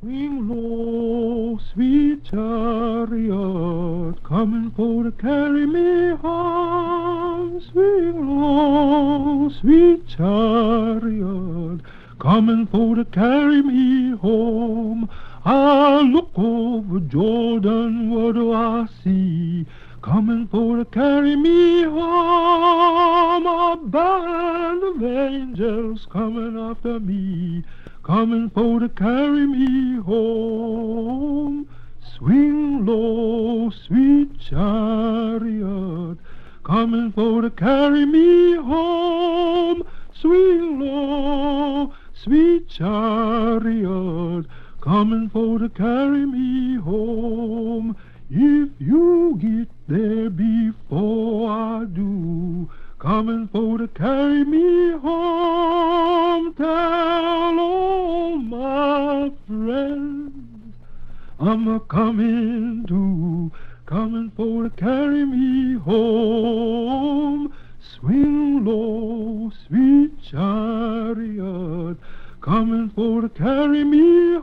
Swing low, sweet chariot, coming for to carry me home. Swing low, sweet chariot, coming for to carry me home. I look over Jordan, what do I see? Coming for to carry me home. A band of angels coming after me, coming for to carry me home. Swing low, sweet chariot, coming for to carry me home. Swing low, sweet chariot, coming for to carry me home. If you get there before I do, coming for to carry me home, tell all my friends I'm a coming to, coming for to carry me home. Swing low, sweet chariot, coming for to carry me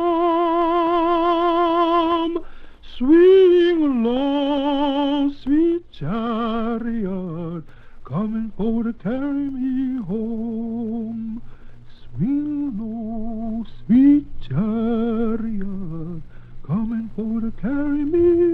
home. Swing low, sweet chariot, coming for to carry me home. Swing low, sweet chariot, coming for to carry me